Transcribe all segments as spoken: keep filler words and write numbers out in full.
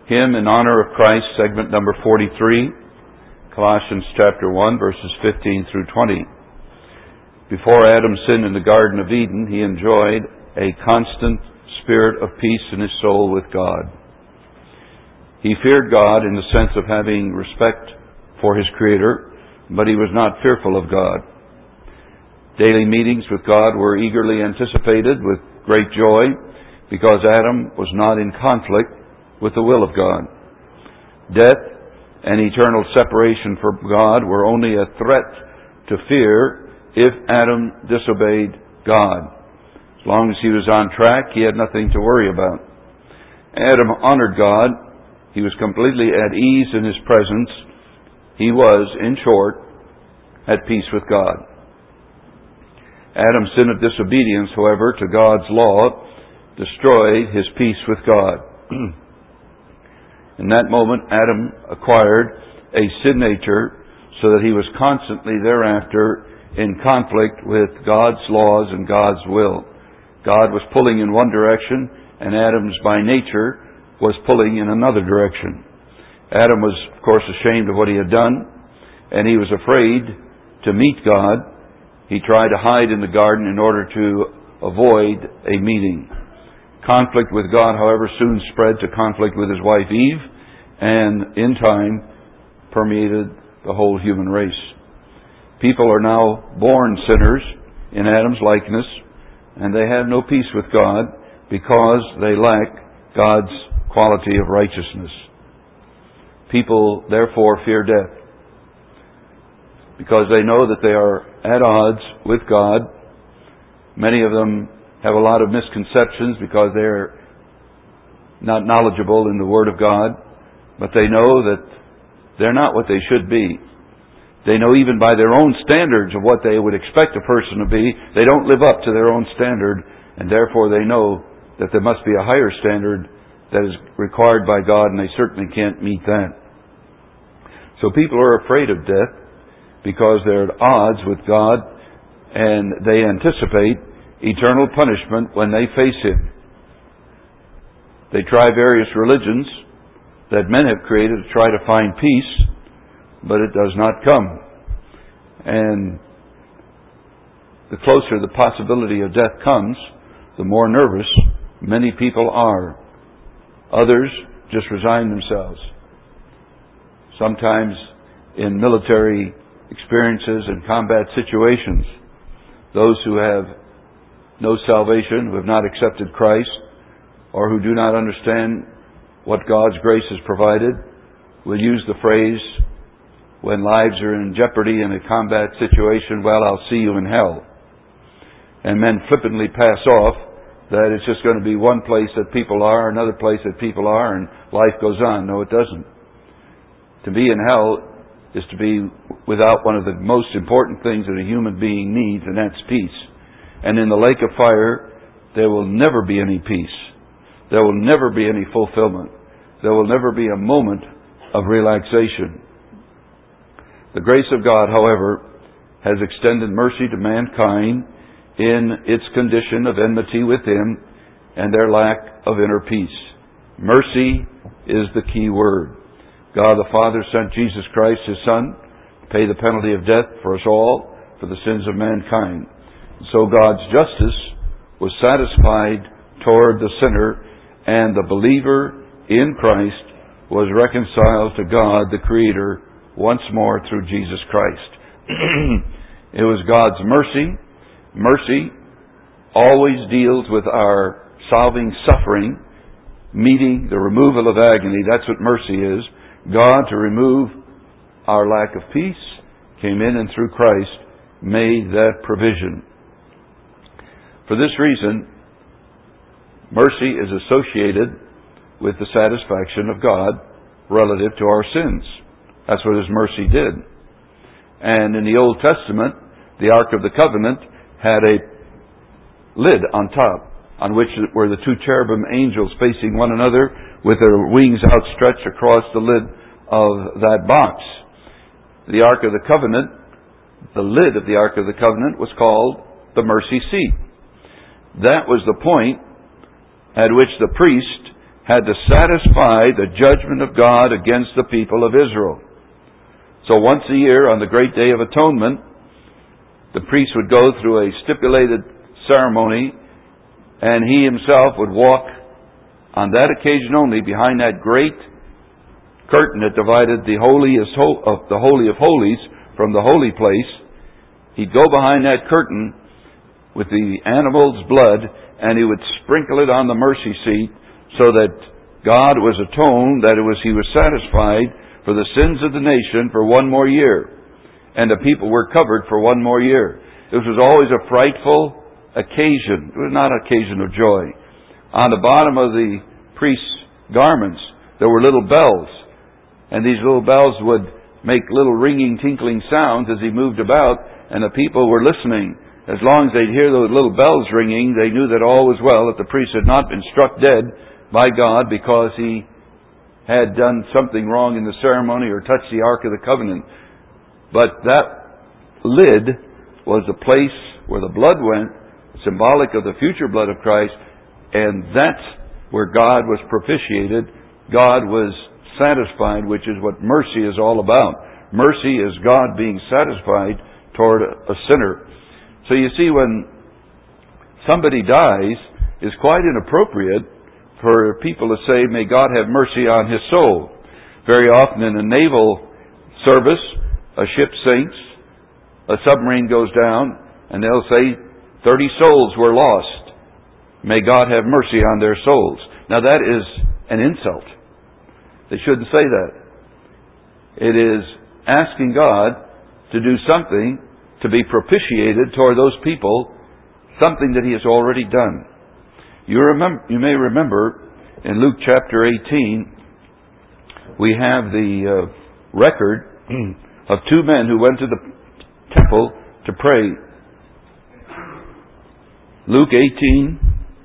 Hymn in honor of Christ, segment number forty-three, Colossians chapter one, verses fifteen through twenty. Before Adam sinned in the Garden of Eden, he enjoyed a constant spirit of peace in his soul with God. He feared God in the sense of having respect for his Creator, but he was not fearful of God. Daily meetings with God were eagerly anticipated with great joy because Adam was not in conflict with the will of God. Death and eternal separation from God were only a threat to fear if Adam disobeyed God. As long as he was on track, he had nothing to worry about. Adam honored God. He was completely at ease in His presence. He was, in short, at peace with God. Adam's sin of disobedience, however, to God's law destroyed his peace with God. In that moment, Adam acquired a sin nature so that he was constantly thereafter in conflict with God's laws and God's will. God was pulling in one direction, and Adam's by nature was pulling in another direction. Adam was, of course, ashamed of what he had done, and he was afraid to meet God. He tried to hide in the garden in order to avoid a meeting. Conflict with God, however, soon spread to conflict with his wife Eve, and in time permeated the whole human race. People are now born sinners in Adam's likeness, and they have no peace with God because they lack God's quality of righteousness. People therefore fear death because they know that they are at odds with God. Many of them have a lot of misconceptions because they're not knowledgeable in the Word of God, but they know that they're not what they should be. They know even by their own standards of what they would expect a person to be, they don't live up to their own standard, and therefore they know that there must be a higher standard that is required by God, and they certainly can't meet that. So people are afraid of death because they're at odds with God, and they anticipate eternal punishment when they face Him. They try various religions that men have created to try to find peace, but it does not come. And the closer the possibility of death comes, the more nervous many people are. Others just resign themselves. Sometimes in military experiences and combat situations, those who have no salvation, who have not accepted Christ, or who do not understand what God's grace has provided, will use the phrase, when lives are in jeopardy in a combat situation, well, I'll see you in hell. And men flippantly pass off that it's just going to be one place that people are, another place that people are, and life goes on. No, it doesn't. To be in hell is to be without one of the most important things that a human being needs, and that's peace. And in the lake of fire, there will never be any peace. There will never be any fulfillment. There will never be a moment of relaxation. The grace of God, however, has extended mercy to mankind in its condition of enmity with Him and their lack of inner peace. Mercy is the key word. God the Father sent Jesus Christ, His Son, to pay the penalty of death for us all, for the sins of mankind. So God's justice was satisfied toward the sinner, and the believer in Christ was reconciled to God, the Creator, once more through Jesus Christ. It was God's mercy. Mercy always deals with our solving suffering, meeting the removal of agony. That's what mercy is. God, to remove our lack of peace, came in and through Christ made that provision. For this reason, mercy is associated with the satisfaction of God relative to our sins. That's what His mercy did. And in the Old Testament, the Ark of the Covenant had a lid on top, on which were the two cherubim angels facing one another with their wings outstretched across the lid of that box. The Ark of the Covenant, the lid of the Ark of the Covenant was called the mercy seat. That was the point at which the priest had to satisfy the judgment of God against the people of Israel. So once a year, on the Great Day of Atonement, the priest would go through a stipulated ceremony, and he himself would walk on that occasion only behind that great curtain that divided the holiest of the Holy of Holies from the holy place. He'd go behind that curtain with the animal's blood, and he would sprinkle it on the mercy seat so that God was atoned, that it was He was satisfied for the sins of the nation for one more year. And the people were covered for one more year. This was always a frightful occasion. It was not an occasion of joy. On the bottom of the priest's garments, there were little bells. And these little bells would make little ringing, tinkling sounds as he moved about, and the people were listening. As long as they'd hear those little bells ringing, they knew that all was well, that the priest had not been struck dead by God because he had done something wrong in the ceremony or touched the Ark of the Covenant. But that lid was the place where the blood went, symbolic of the future blood of Christ, and that's where God was propitiated. God was satisfied, which is what mercy is all about. Mercy is God being satisfied toward a sinner. So you see, when somebody dies, it's quite inappropriate for people to say, may God have mercy on his soul. Very often in a naval service, a ship sinks, a submarine goes down, and they'll say, thirty souls were lost. May God have mercy on their souls. Now that is an insult. They shouldn't say that. It is asking God to do something to be propitiated toward those people, something that He has already done. You remember, you may remember in Luke chapter eighteen, we have the uh, record of two men who went to the temple to pray. Luke eighteen,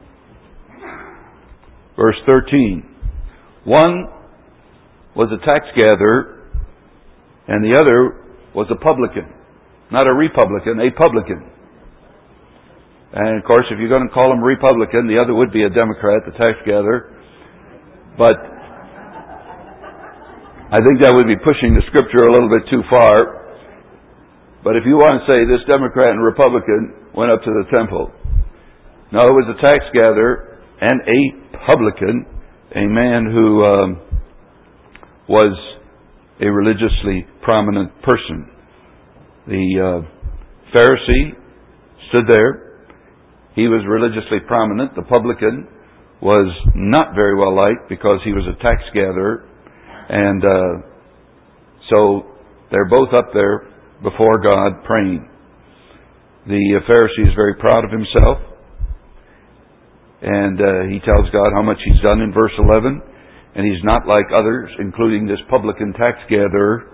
verse thirteen. One was a tax gatherer, and the other was a publican. Not a Republican, a publican. And of course, if you're going to call him a Republican, the other would be a Democrat, the tax gatherer. But I think that would be pushing the Scripture a little bit too far. But if you want to say this Democrat and Republican went up to the temple. No, it was a tax gatherer and a publican, a man who um, was a religiously prominent person. The uh, Pharisee stood there. He was religiously prominent. The publican was not very well liked because he was a tax gatherer. And uh, so they're both up there before God praying. The uh, Pharisee is very proud of himself. And uh, he tells God how much he's done in verse eleven. And he's not like others, including this publican tax gatherer.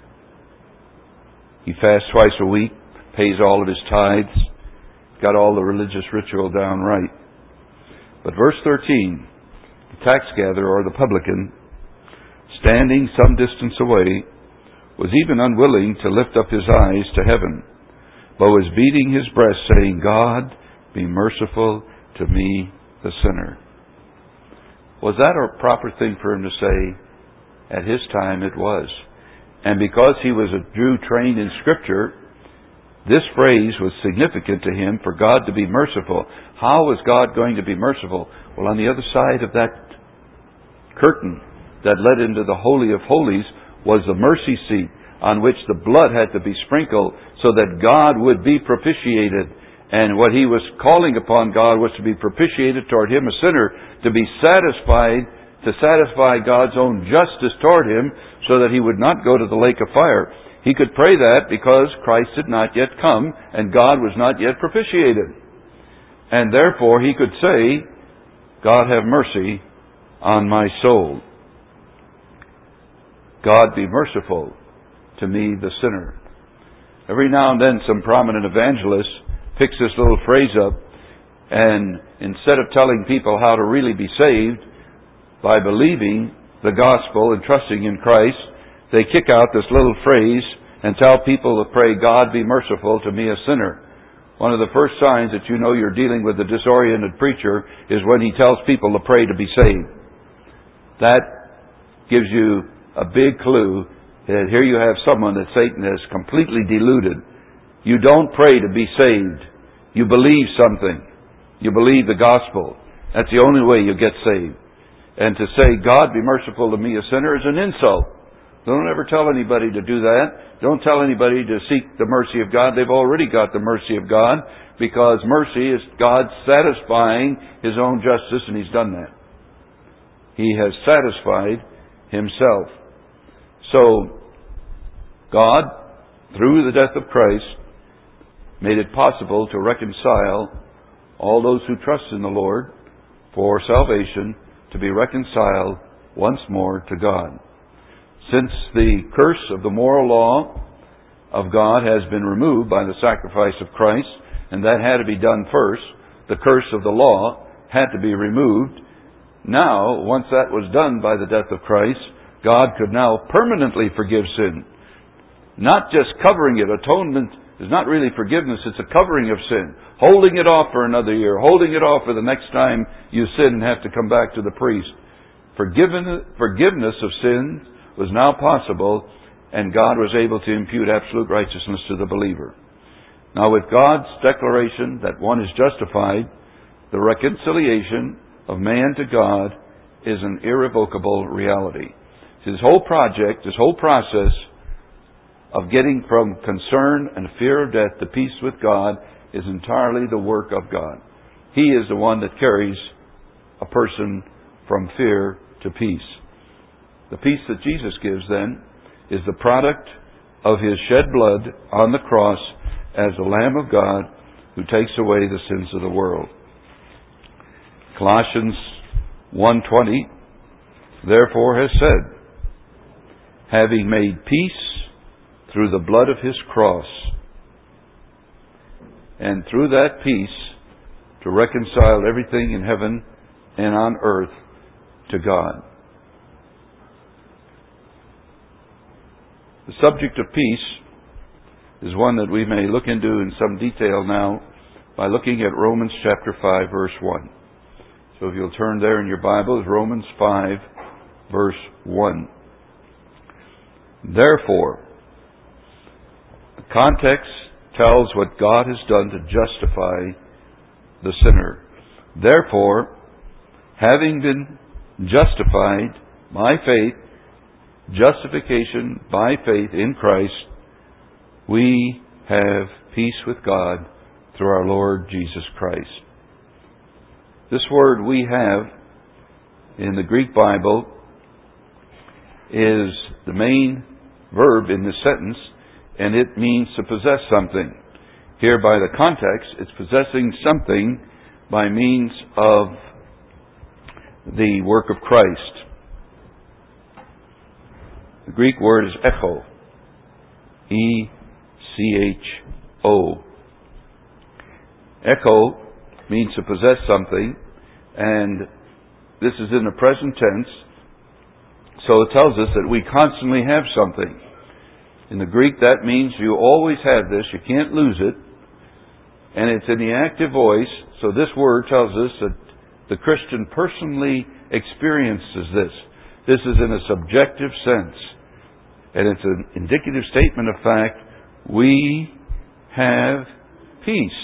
He fasts twice a week, pays all of his tithes, got all the religious ritual down right. But verse thirteen, the tax gatherer or the publican, standing some distance away, was even unwilling to lift up his eyes to heaven, but was beating his breast, saying, God, be merciful to me, the sinner. Was that a proper thing for him to say? At his time it was. And because he was a Jew trained in Scripture, this phrase was significant to him for God to be merciful. How was God going to be merciful? Well, on the other side of that curtain that led into the Holy of Holies was the mercy seat on which the blood had to be sprinkled so that God would be propitiated. And what he was calling upon God was to be propitiated toward him, a sinner, to be satisfied, to satisfy God's own justice toward him so that he would not go to the lake of fire. He could pray that because Christ had not yet come and God was not yet propitiated. And therefore he could say, God have mercy on my soul. God be merciful to me, the sinner. Every now and then some prominent evangelist picks this little phrase up, and instead of telling people how to really be saved by believing the gospel and trusting in Christ, they kick out this little phrase and tell people to pray, God be merciful to me, a sinner. One of the first signs that you know you're dealing with a disoriented preacher is when he tells people to pray to be saved. That gives you a big clue that here you have someone that Satan has completely deluded. You don't pray to be saved. You believe something. You believe the gospel. That's the only way you get saved. And to say, God be merciful to me, a sinner, is an insult. Don't ever tell anybody to do that. Don't tell anybody to seek the mercy of God. They've already got the mercy of God, because mercy is God satisfying His own justice, and He's done that. He has satisfied Himself. So, God, through the death of Christ, made it possible to reconcile all those who trust in the Lord for salvation, to be reconciled once more to God. Since the curse of the moral law of God has been removed by the sacrifice of Christ, and that had to be done first, the curse of the law had to be removed. Now, once that was done by the death of Christ, God could now permanently forgive sin. Not just covering it. Atonement is not really forgiveness, it's a covering of sin. Holding it off for another year, holding it off for the next time you sin and have to come back to the priest. Forgiven, forgiveness of sins was now possible, and God was able to impute absolute righteousness to the believer. Now, with God's declaration that one is justified, the reconciliation of man to God is an irrevocable reality. His whole project, his whole process of getting from concern and fear of death to peace with God is entirely the work of God. He is the one that carries a person from fear to peace. The peace that Jesus gives, then, is the product of His shed blood on the cross as the Lamb of God who takes away the sins of the world. Colossians one twenty, therefore has said, having made peace through the blood of His cross, and through that peace to reconcile everything in heaven and on earth to God. The subject of peace is one that we may look into in some detail now by looking at Romans chapter five, verse one. So if you'll turn there in your Bibles, Romans five, verse one. Therefore, the context tells what God has done to justify the sinner. Therefore, having been justified by faith, justification by faith in Christ, we have peace with God through our Lord Jesus Christ. This word "we have" in the Greek Bible is the main verb in this sentence, and it means to possess something. Here, by the context, it's possessing something by means of the work of Christ. The Greek word is echo. E C H O. Echo means to possess something, and this is in the present tense, so it tells us that we constantly have something. In the Greek, that means you always have this, you can't lose it, and it's in the active voice, so this word tells us that the Christian personally experiences this. This is in a subjective sense. And it's an indicative statement of fact. We have peace.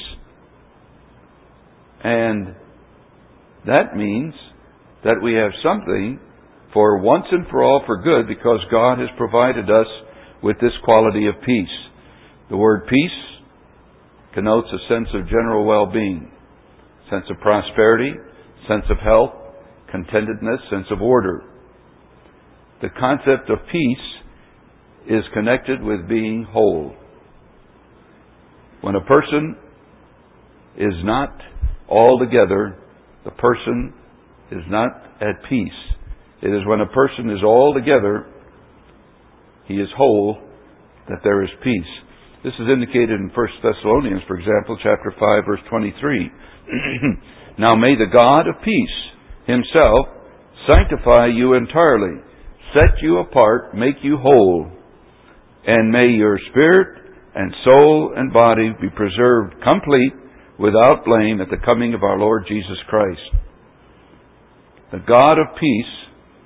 And that means that we have something for once and for all for good, because God has provided us with this quality of peace. The word peace connotes a sense of general well-being, sense of prosperity, sense of health, contentedness, sense of order. The concept of peace is connected with being whole. When a person is not all together, the person is not at peace. It is when a person is all together, he is whole, that there is peace. This is indicated in First Thessalonians, for example, chapter five, verse twenty-three. Now may the God of peace Himself sanctify you entirely, set you apart, make you whole, and may your spirit and soul and body be preserved complete, without blame, at the coming of our Lord Jesus Christ. The God of peace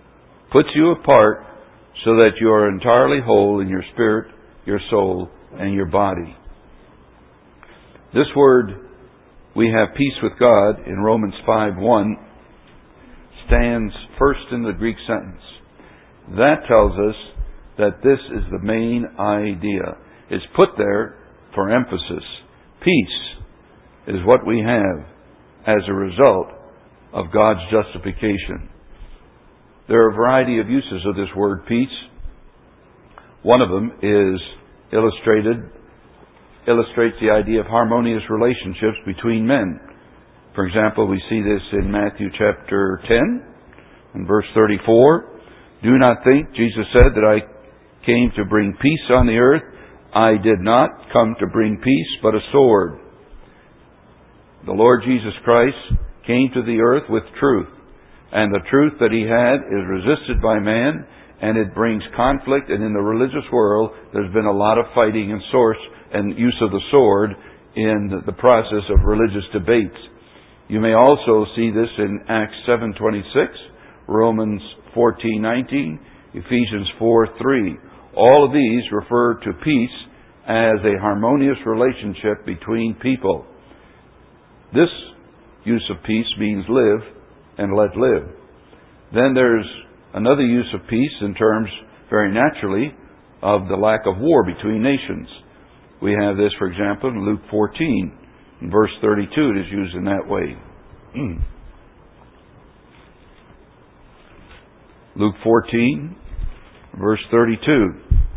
puts you apart so that you are entirely whole in your spirit, your soul, and your body. This word, we have peace with God, in Romans five one, stands first in the Greek sentence. That tells us that this is the main idea. It's put there for emphasis. Peace is what we have as a result of God's justification. There are a variety of uses of this word peace. One of them is illustrated, illustrates the idea of harmonious relationships between men. For example, we see this in Matthew chapter ten and verse thirty-four. Do not think, Jesus said, that I came to bring peace on the earth. I did not come to bring peace, but a sword. The Lord Jesus Christ came to the earth with truth. And the truth that He had is resisted by man, and it brings conflict. And in the religious world, there's been a lot of fighting and source and use of the sword in the process of religious debates. You may also see this in Acts seven twenty-six, Romans fourteen nineteen, Ephesians four three. All of these refer to peace as a harmonious relationship between people. This use of peace means live and let live. Then there's another use of peace in terms, very naturally, of the lack of war between nations. We have this, for example, in Luke fourteen, in verse thirty-two. It is used in that way. Luke fourteen, verse thirty-two.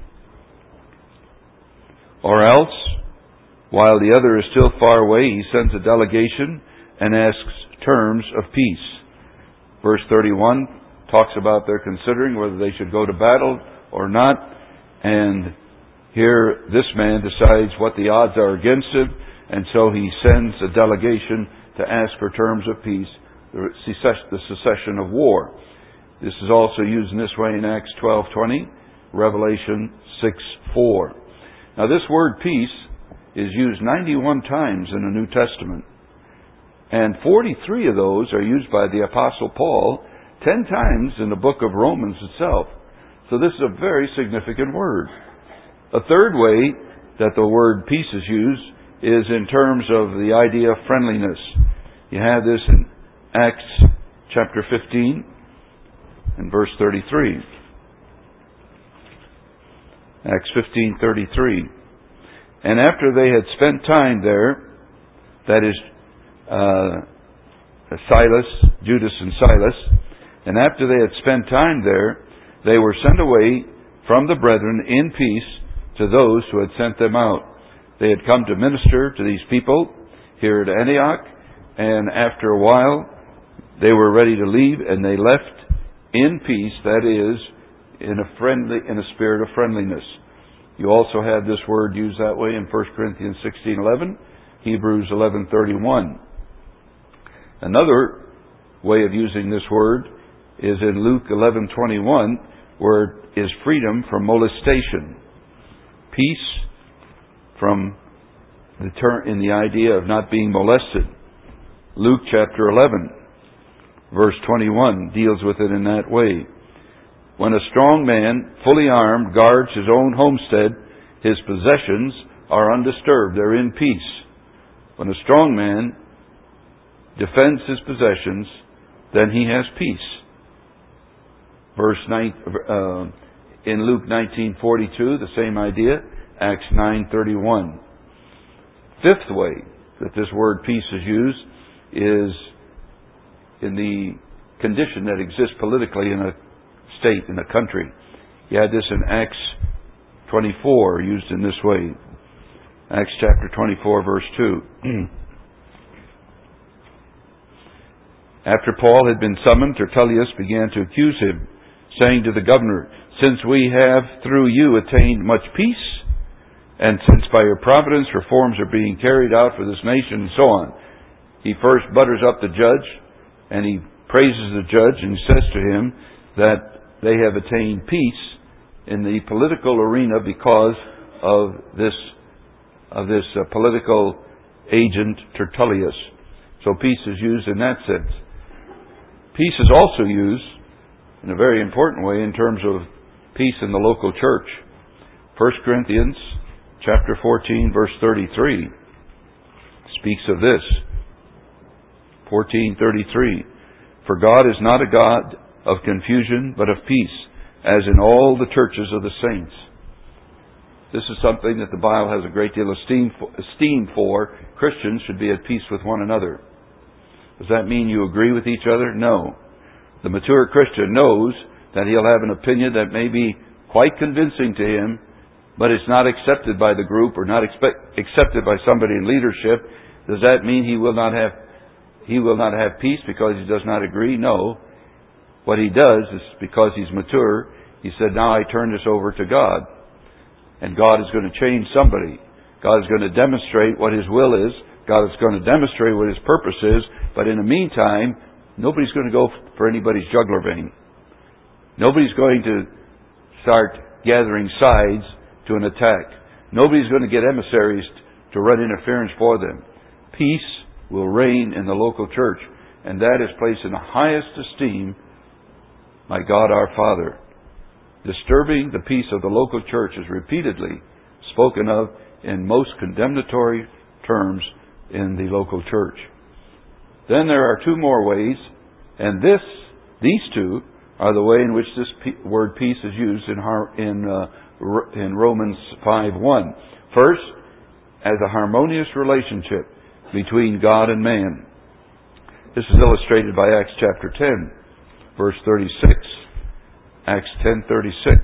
Or else, while the other is still far away, he sends a delegation and asks terms of peace. Verse thirty-one talks about their considering whether they should go to battle or not. And here this man decides what the odds are against him, and so he sends a delegation to ask for terms of peace, the cessation of war. This is also used in this way in Acts twelve twenty, Revelation six four. Now this word peace is used ninety-one times in the New Testament. And forty-three of those are used by the Apostle Paul, ten times in the book of Romans itself. So this is a very significant word. A third way that the word peace is used is in terms of the idea of friendliness. You have this in Acts chapter fifteen and verse thirty-three. Acts fifteen thirty-three. And after they had spent time there, that is uh, Silas, Judas and Silas, and after they had spent time there, they were sent away from the brethren in peace to those who had sent them out. They had come to minister to these people here at Antioch, and after a while they were ready to leave, and they left in peace, that is, in a friendly, in a spirit of friendliness. You also have this word used that way in First Corinthians sixteen eleven, Hebrews eleven thirty-one. Another way of using this word is in Luke eleven twenty-one, where it is freedom from molestation. Peace from the term in the idea of not being molested. Luke chapter eleven, verse twenty-one deals with it in that way. When a strong man, fully armed, guards his own homestead, his possessions are undisturbed. They're in peace. When a strong man defends his possessions, then he has peace. Verse nine, uh, in Luke nineteen forty-two, the same idea. Acts nine thirty-one. Fifth way that this word peace is used is in the condition that exists politically in a state, in a country. You had this in Acts twenty-four, used in this way. Acts chapter twenty-four, verse two. After Paul had been summoned, Tertullus began to accuse him, saying to the governor, "Since we have through you attained much peace, and since by your providence reforms are being carried out for this nation," and so on. He first butters up the judge, and he praises the judge, and he says to him that they have attained peace in the political arena because of this of this uh, political agent Tertullus. So peace is used in that sense. Peace is also used in a very important way in terms of peace in the local church. First Corinthians chapter fourteen, verse thirty-three speaks of this. fourteen thirty-three. For God is not a God of confusion, but of peace, as in all the churches of the saints. This is something that the Bible has a great deal of esteem for. Esteem for. Christians should be at peace with one another. Does that mean you agree with each other? No. The mature Christian knows that he'll have an opinion that may be quite convincing to him, but it's not accepted by the group or not expect, accepted by somebody in leadership. Does that mean he will not have he will not have peace because he does not agree? No. What he does is, because he's mature, he said, now I turn this over to God. And God is going to change somebody. God is going to demonstrate what His will is. God is going to demonstrate what His purpose is. But in the meantime, nobody's going to go for anybody's jugular vein. Nobody's going to start gathering sides to an attack. Nobody's going to get emissaries to run interference for them. Peace will reign in the local church, and that is placed in the highest esteem by God our Father. Disturbing the peace of the local church is repeatedly spoken of in most condemnatory terms in the local church. Then there are two more ways, and this, these two are the way in which this pe- word peace is used in in uh, in Romans five one. First, as a harmonious relationship between God and man. This is illustrated by Acts chapter ten, verse thirty-six. Acts ten thirty-six.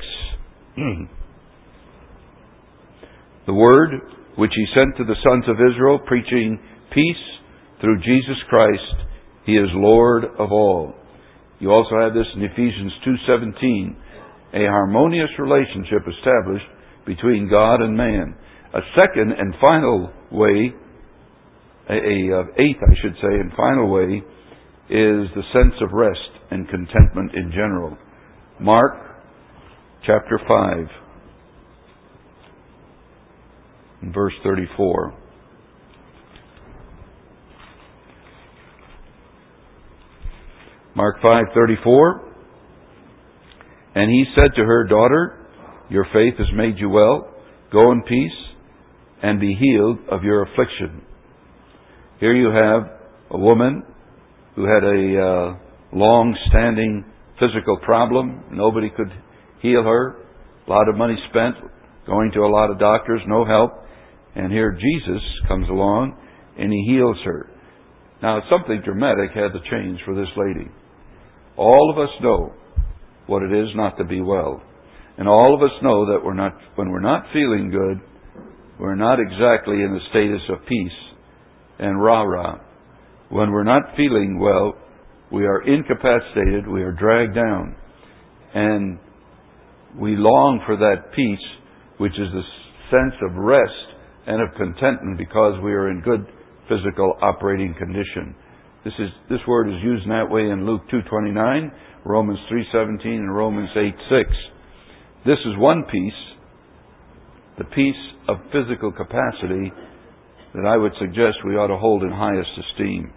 The word which He sent to the sons of Israel, preaching peace through Jesus Christ, He is Lord of all. You also have this in Ephesians two seventeen. A harmonious relationship established between God and man. A second and final way, a, a eighth I should say, and final way, is the sense of rest and contentment in general. Mark chapter five, verse thirty-four. Mark five thirty-four. And He said to her, Daughter, your faith has made you well. Go in peace and be healed of your affliction. Here you have a woman who had a uh, long-standing physical problem. Nobody could heal her. A lot of money spent going to a lot of doctors, no help. And here Jesus comes along and He heals her. Now, something dramatic had to change for this lady. All of us know what it is not to be well. And all of us know that we're not, when we're not feeling good, we're not exactly in the status of peace and rah-rah. When we're not feeling well, we are incapacitated, we are dragged down. And we long for that peace, which is the sense of rest and of contentment because we are in good physical operating condition. This is this word is used in that way in Luke two twenty-nine, Romans three seventeen, and Romans eight six. This is one peace, the peace of physical capacity, that I would suggest we ought to hold in highest esteem.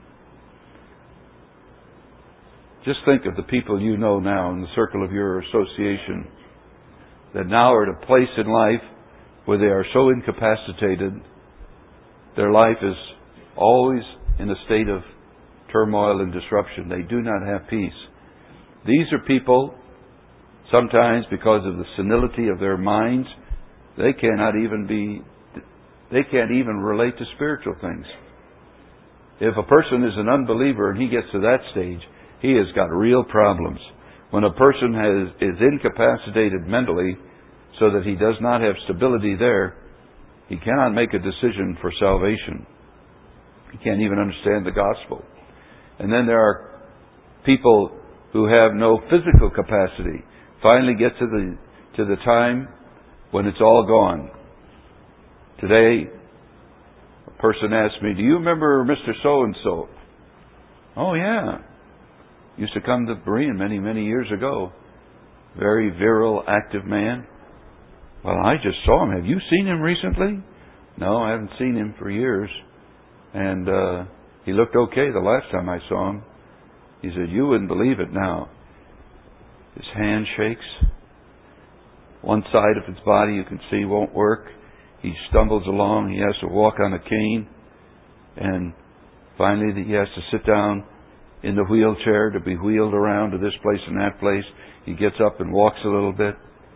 Just think of the people you know now in the circle of your association that now are at a place in life where they are so incapacitated, their life is always in a state of turmoil and disruption. They do not have peace. These are people, sometimes because of the senility of their minds, they cannot even be, they can't even relate to spiritual things. If a person is an unbeliever and he gets to that stage, he has got real problems. When a person has, is incapacitated mentally so that he does not have stability there, he cannot make a decision for salvation. He can't even understand the gospel. And then there are people who have no physical capacity, finally get to the to the time when it's all gone. Today, a person asked me, do you remember Mister So-and-so? Oh, yeah. Used to come to Berean many, many years ago. Very virile, active man. Well, I just saw him. Have you seen him recently? No, I haven't seen him for years. And uh, he looked okay the last time I saw him. He said, you wouldn't believe it now. His hand shakes. One side of his body you can see won't work. He stumbles along. He has to walk on a cane. And finally he has to sit down in the wheelchair to be wheeled around to this place and that place. He gets up and walks a little bit.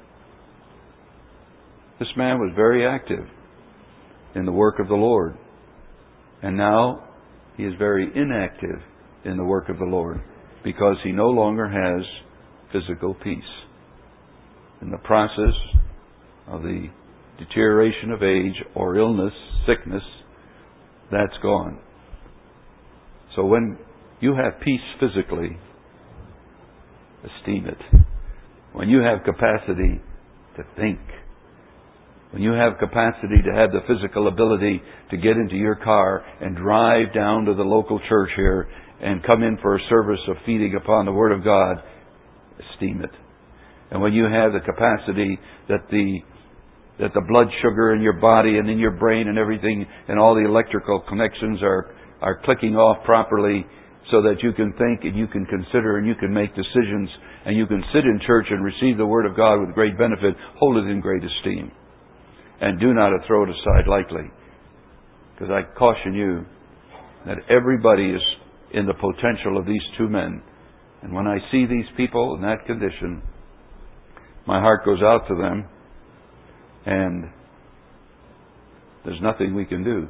This man was very active in the work of the Lord. And now he is very inactive in the work of the Lord because he no longer has physical peace. In the process of the deterioration of age or illness, sickness, that's gone. So when you have peace physically, esteem it. When you have capacity to think, when you have capacity to have the physical ability to get into your car and drive down to the local church here and come in for a service of feeding upon the Word of God, esteem it. And when you have the capacity that the that the blood sugar in your body and in your brain and everything and all the electrical connections are, are clicking off properly so that you can think and you can consider and you can make decisions and you can sit in church and receive the Word of God with great benefit, hold it in great esteem. And do not throw it aside lightly. Because I caution you that everybody is in the potential of these two men. And when I see these people in that condition, my heart goes out to them, and there's nothing we can do.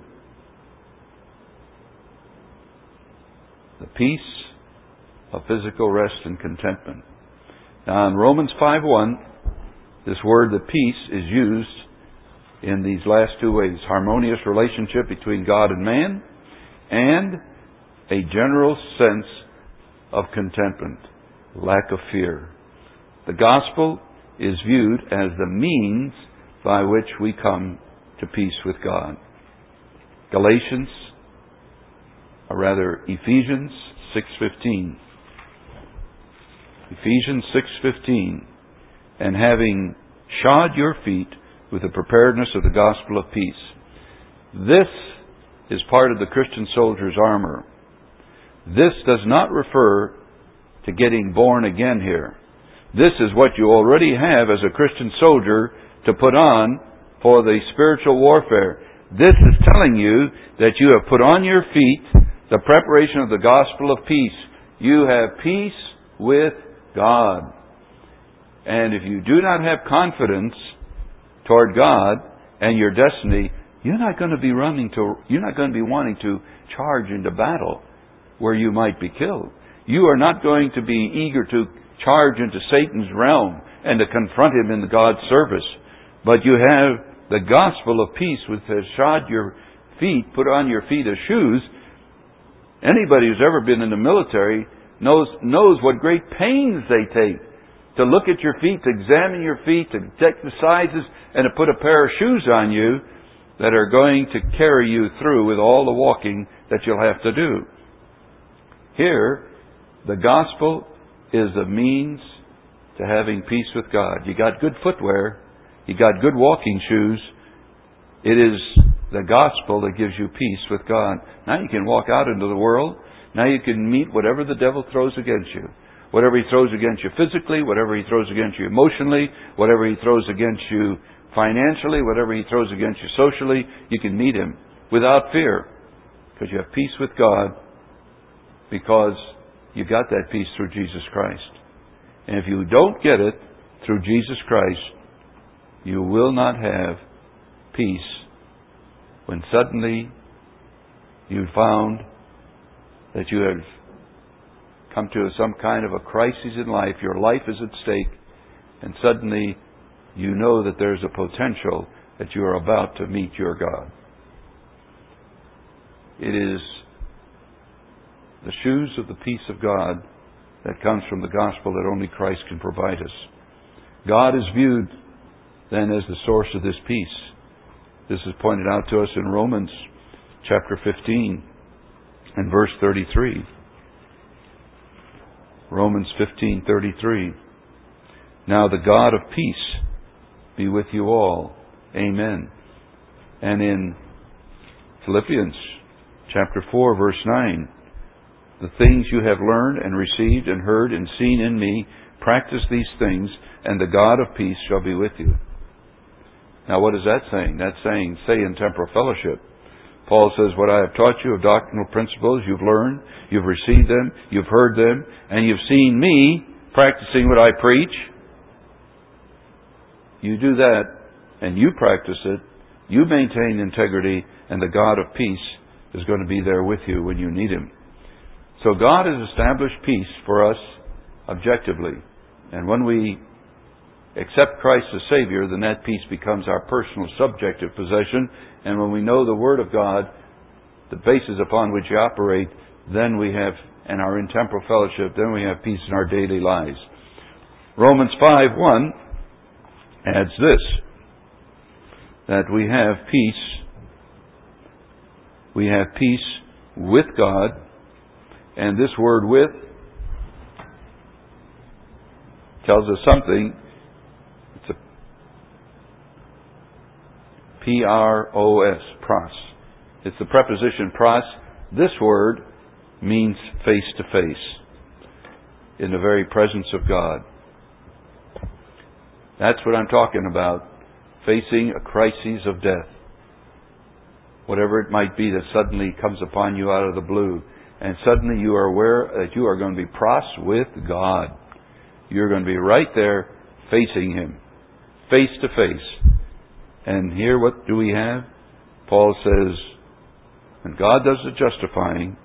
The peace of physical rest and contentment. Now in Romans five one, this word, the peace, is used in these last two ways. Harmonious relationship between God and man, and a general sense of contentment, lack of fear. The gospel is viewed as the means by which we come to peace with God. Galatians, or rather Ephesians six fifteen. Ephesians six fifteen. And having shod your feet with the preparedness of the gospel of peace. This is part of the Christian soldier's armor. This does not refer to getting born again here. This is what you already have as a Christian soldier to put on for the spiritual warfare. This is telling you that you have put on your feet the preparation of the gospel of peace. You have peace with God. And if you do not have confidence toward God and your destiny, you're not going to be running to, you're not going to be wanting to charge into battle where you might be killed. You are not going to be eager to charge into Satan's realm and to confront him in God's service. But you have the gospel of peace which has shod your feet, put on your feet as shoes. Anybody who's ever been in the military knows knows what great pains they take to look at your feet, to examine your feet, to check the sizes, and to put a pair of shoes on you that are going to carry you through with all the walking that you'll have to do. Here, the gospel is the means to having peace with God. You got good footwear, you got good walking shoes. It is the gospel that gives you peace with God. Now you can walk out into the world. Now you can meet whatever the devil throws against you. Whatever he throws against you physically, whatever he throws against you emotionally, whatever he throws against you financially, whatever he throws against you socially, you can meet him without fear. Because you have peace with God, because you got that peace through Jesus Christ. And if you don't get it through Jesus Christ, you will not have peace when suddenly you found that you have come to some kind of a crisis in life, your life is at stake, and suddenly you know that there's a potential that you are about to meet your God. It is the shoes of the peace of God that comes from the gospel that only Christ can provide us. God is viewed then as the source of this peace. This is pointed out to us in Romans chapter fifteen and verse thirty-three. Romans fifteen thirty-three. Now the God of peace be with you all. Amen. And in Philippians chapter four verse nine, the things you have learned and received and heard and seen in me, Practice these things, and the God of peace shall be with you. Now what is that saying? That's saying, stay in temporal fellowship. Paul says, what I have taught you of doctrinal principles, you've learned, you've received them, you've heard them, and you've seen me practicing what I preach. You do that, and you practice it, you maintain integrity, and the God of peace is going to be there with you when you need Him. So God has established peace for us objectively. And when we accept Christ as Savior, then that peace becomes our personal subjective possession. And when we know the Word of God, the basis upon which we operate, then we have, and are in temporal fellowship, then we have peace in our daily lives. Romans five one adds this, that we have peace, we have peace with God, and this word with tells us something. It's a P R O S, pros. It's the preposition pros. This word means face to face, in the very presence of God. That's what I'm talking about, facing a crisis of death. Whatever it might be that suddenly comes upon you out of the blue, and suddenly you are aware that you are going to be pros with God. You're going to be right there facing Him, face to face. And here what do we have? Paul says, when God does the justifying,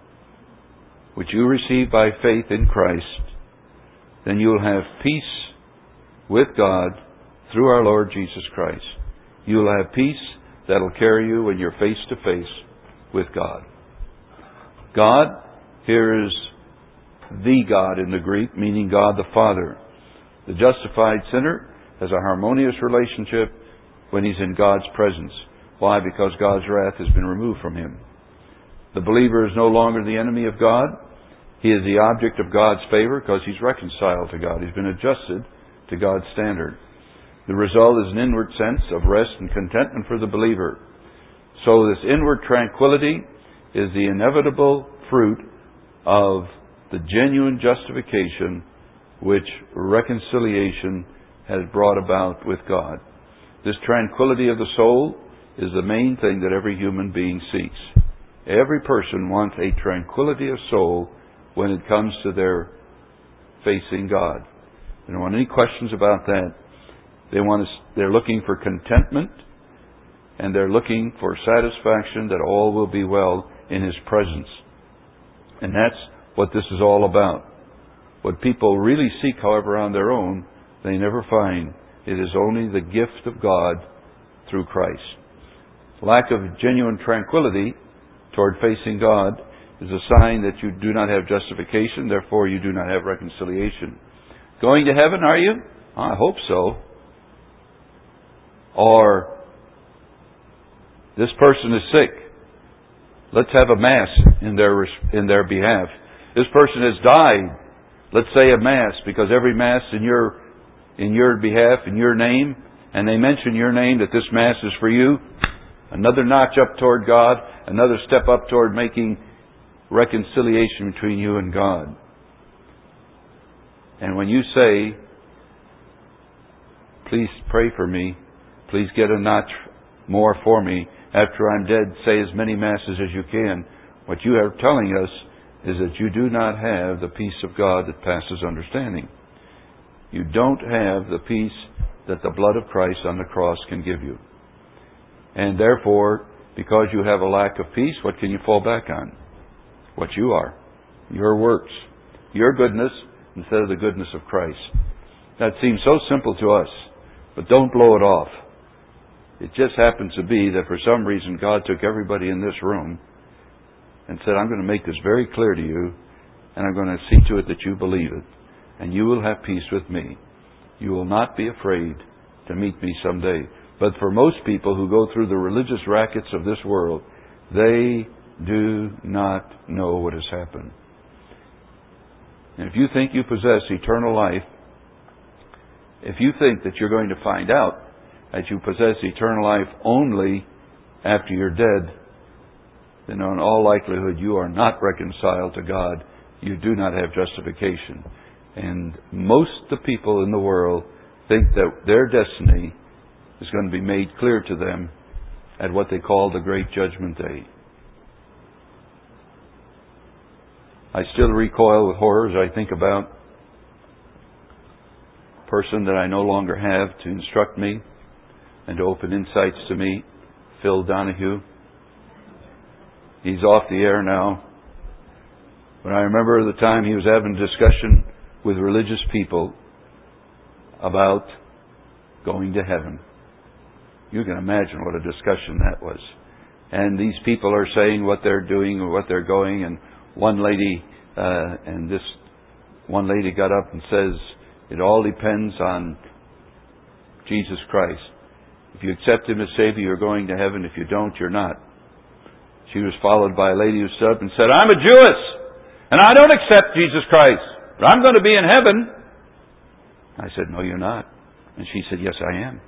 which you receive by faith in Christ, then you'll have peace with God through our Lord Jesus Christ. You'll have peace that'll carry you when you're face to face with God. God, here is the God in the Greek, meaning God the Father. The justified sinner has a harmonious relationship when he's in God's presence. Why? Because God's wrath has been removed from him. The believer is no longer the enemy of God. He is the object of God's favor because he's reconciled to God. He's been adjusted to God's standard. The result is an inward sense of rest and contentment for the believer. So this inward tranquility is the inevitable fruit of the genuine justification which reconciliation has brought about with God. This tranquility of the soul is the main thing that every human being seeks. Every person wants a tranquility of soul when it comes to their facing God. They don't want any questions about that. They want to, they're looking for contentment, and they're looking for satisfaction that all will be well in His presence. And that's what this is all about. What people really seek, however, on their own, they never find. It is only the gift of God through Christ. Lack of genuine tranquility toward facing God is a sign that you do not have justification, therefore you do not have reconciliation. Going to heaven, are you? I hope so. Or, this person is sick. Let's have a Mass in their in their behalf. This person has died. Let's say a Mass, because every Mass in your in your behalf, in your name, and they mention your name, that this Mass is for you. Another notch up toward God, another step up toward making reconciliation between you and God. And when you say, please pray for me, please get a notch more for me, after I'm dead, say as many Masses as you can, what you are telling us is that you do not have the peace of God that passes understanding. You don't have the peace that the blood of Christ on the cross can give you. And therefore, because you have a lack of peace, what can you fall back on? What you are. Your works. Your goodness instead of the goodness of Christ. That seems so simple to us, but don't blow it off. It just happens to be that for some reason God took everybody in this room and said, I'm going to make this very clear to you, and I'm going to see to it that you believe it, and you will have peace with me. You will not be afraid to meet me someday. But for most people who go through the religious rackets of this world, they do not know what has happened. And if you think you possess eternal life, if you think that you're going to find out that you possess eternal life only after you're dead, then in all likelihood you are not reconciled to God. You do not have justification. And most of the people in the world think that their destiny is going to be made clear to them at what they call the Great Judgment Day. I still recoil with horror as I think about a person that I no longer have to instruct me and to open insights to me, Phil Donahue. He's off the air now. But I remember the time he was having a discussion with religious people about going to heaven. You can imagine what a discussion that was. And these people are saying what they're doing or what they're going, and one lady, uh, and this one lady got up and says, it all depends on Jesus Christ. If you accept Him as Savior, you're going to heaven. If you don't, you're not. She was followed by a lady who stood up and said, I'm a Jewess, and I don't accept Jesus Christ, but I'm going to be in heaven. I said, no, you're not. And she said, yes, I am.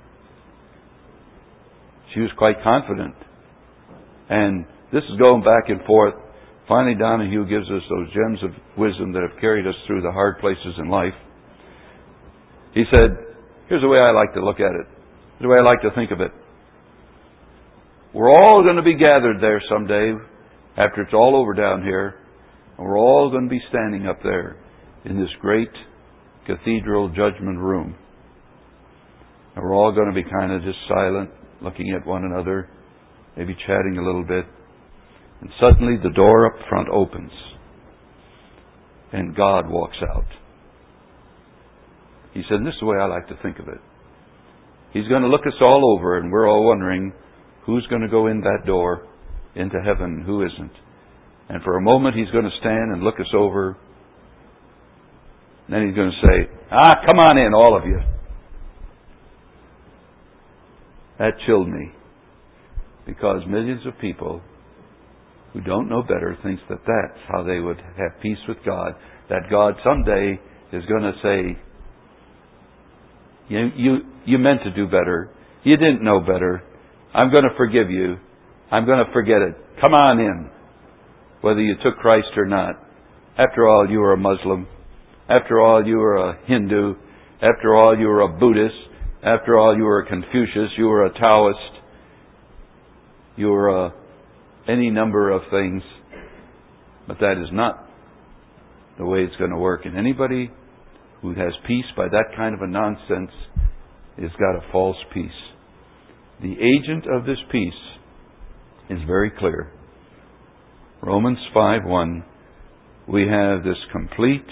She was quite confident. And this is going back and forth. Finally, Donahue gives us those gems of wisdom that have carried us through the hard places in life. He said, here's the way I like to look at it. Here's the way I like to think of it. We're all going to be gathered there someday after it's all over down here. And we're all going to be standing up there in this great cathedral judgment room. And we're all going to be kind of just silent, looking at one another, maybe chatting a little bit. And suddenly the door up front opens. And God walks out. He said, and this is the way I like to think of it. He's going to look us all over, and we're all wondering who's going to go in that door into heaven and who isn't. And for a moment He's going to stand and look us over. And then He's going to say, ah, come on in, all of you. That chilled me. Because millions of people who don't know better thinks that that's how they would have peace with God. That God someday is going to say, you, you, you meant to do better. You didn't know better. I'm going to forgive you. I'm going to forget it. Come on in. Whether you took Christ or not. After all, you were a Muslim. After all, you were a Hindu. After all, you were a Buddhist. After all, you were a Confucius. You were a Taoist. You were a, any number of things. But that is not the way it's going to work. And anybody who has peace by that kind of a nonsense has got a false peace. The agent of this peace is very clear. Romans five one, we have this complete,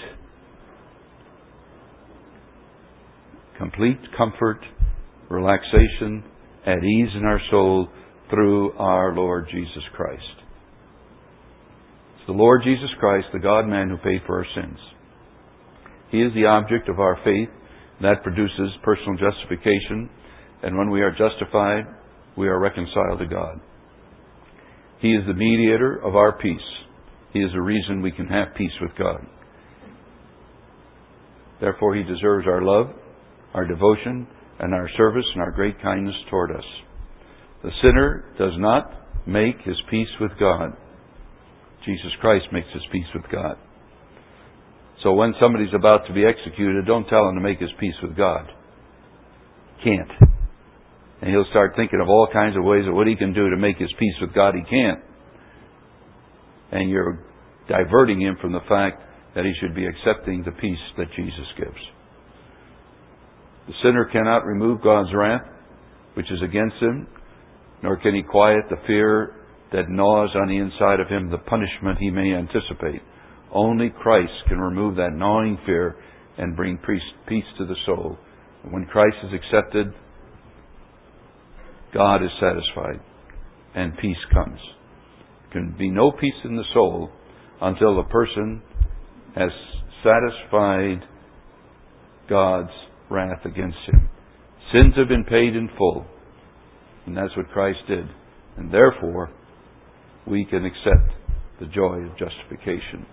complete comfort, relaxation, at ease in our soul through our Lord Jesus Christ. It's the Lord Jesus Christ, the God-man who paid for our sins. He is the object of our faith. That produces personal justification. And when we are justified, we are reconciled to God. He is the mediator of our peace. He is the reason we can have peace with God. Therefore, He deserves our love, our devotion, and our service, and our great kindness toward us. The sinner does not make his peace with God. Jesus Christ makes his peace with God. So when somebody's about to be executed, don't tell him to make his peace with God. Can't. And he'll start thinking of all kinds of ways of what he can do to make his peace with God. He can't. And you're diverting him from the fact that he should be accepting the peace that Jesus gives. The sinner cannot remove God's wrath, which is against him, nor can he quiet the fear that gnaws on the inside of him, the punishment he may anticipate. Only Christ can remove that gnawing fear and bring peace to the soul. And when Christ is accepted, God is satisfied and peace comes. There can be no peace in the soul until the person has satisfied God's wrath against him. Sins have been paid in full, and that's what Christ did. And therefore, we can accept the joy of justification.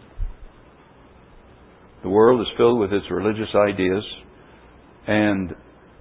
The world is filled with its religious ideas, and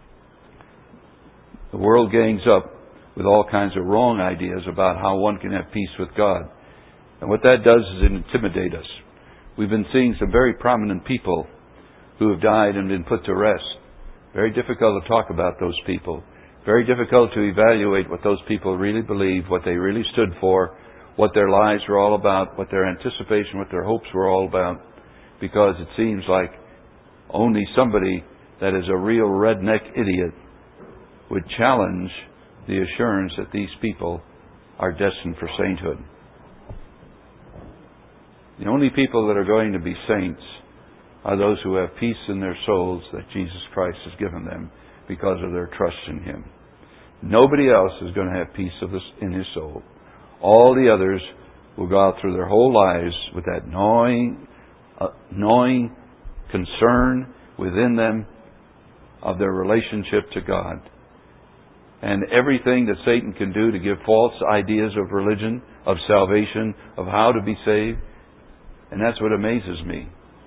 the world gangs up with all kinds of wrong ideas about how one can have peace with God. And what that does is it intimidate us. We've been seeing some very prominent people who have died and been put to rest. Very difficult to talk about those people. Very difficult to evaluate what those people really believed, what they really stood for, what their lives were all about, what their anticipation, what their hopes were all about, because it seems like only somebody that is a real redneck idiot would challenge the assurance that these people are destined for sainthood. The only people that are going to be saints are those who have peace in their souls that Jesus Christ has given them because of their trust in Him. Nobody else is going to have peace of this in his soul. All the others will go out through their whole lives with that gnawing, uh, gnawing concern within them of their relationship to God. And everything that Satan can do to give false ideas of religion, of salvation, of how to be saved. And that's what amazes me.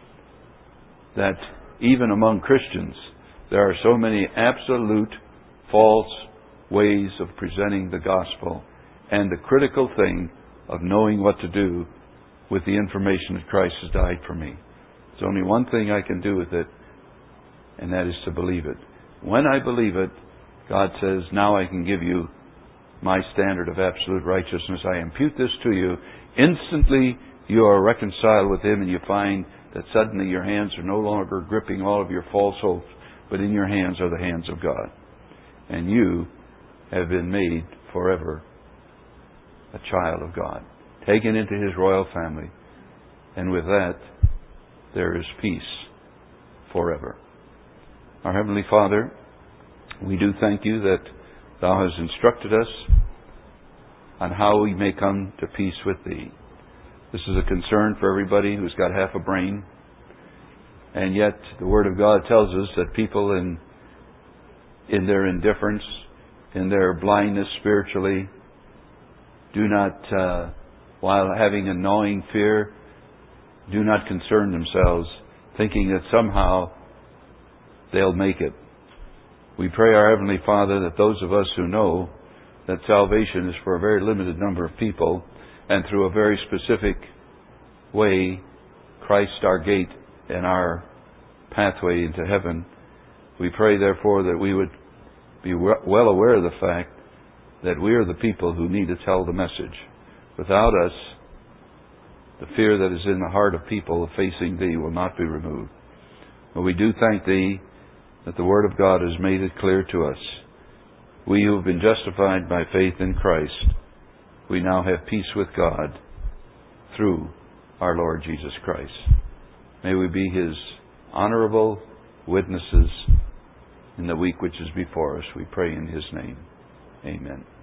That even among Christians, there are so many absolute false ways of presenting the gospel, and the critical thing of knowing what to do with the information that Christ has died for me. There's only one thing I can do with it, and that is to believe it. When I believe it, God says, now I can give you my standard of absolute righteousness. I impute this to you. Instantly you are reconciled with Him, and you find that suddenly your hands are no longer gripping all of your false hopes, but in your hands are the hands of God. And you have been made forever a child of God, taken into His royal family. And with that, there is peace forever. Our Heavenly Father, we do thank You that Thou hast instructed us on how we may come to peace with Thee. This is a concern for everybody who's got half a brain. And yet, the Word of God tells us that people in in their indifference, in their blindness spiritually, do not, uh, while having a gnawing fear, do not concern themselves, thinking that somehow they'll make it. We pray, our Heavenly Father, that those of us who know that salvation is for a very limited number of people, and through a very specific way, Christ our gate and our pathway into heaven, we pray therefore that we would be well aware of the fact that we are the people who need to tell the message. Without us, the fear that is in the heart of people facing Thee will not be removed. But we do thank Thee that the Word of God has made it clear to us. We who have been justified by faith in Christ, we now have peace with God through our Lord Jesus Christ. May we be His honorable witnesses in the week which is before us. We pray in His name. Amen.